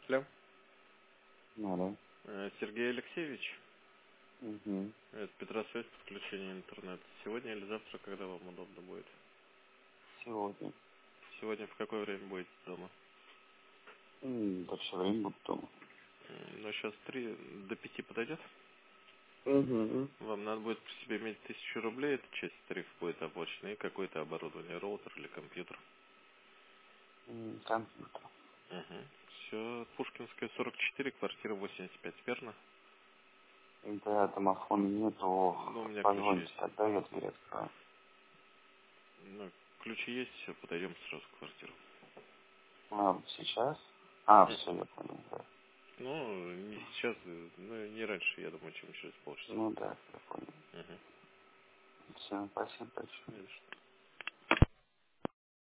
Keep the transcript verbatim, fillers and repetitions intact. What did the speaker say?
Алло. Алло. Э, Сергей Алексеевич, Угу. это Петросвязь, подключение интернета. Сегодня или завтра, когда вам удобно будет? Сегодня. Сегодня в какое время будете дома? М, Да все время буду дома. М, Ну, сейчас три до пяти подойдет. Угу. Вам надо будет при себе иметь тысячу рублей, это часть тарифа будет оплачена, и какое-то оборудование, роутер или компьютер. М, Компьютер. Угу. Все, Пушкинская, сорок четыре, квартира восемьдесят пять, верно? Да, домофона нету. Ну, у меня ключи Позвоните, есть. тогда я дверь открою. Ну, ключи есть, все, подойдем сразу в квартиру. А, сейчас? А, М. все, я понял, да. Ну, не сейчас, э, ну, не раньше, я думаю, чем через полчаса. Ну да, я понял. Угу. Все, спасибо большое. Не за что.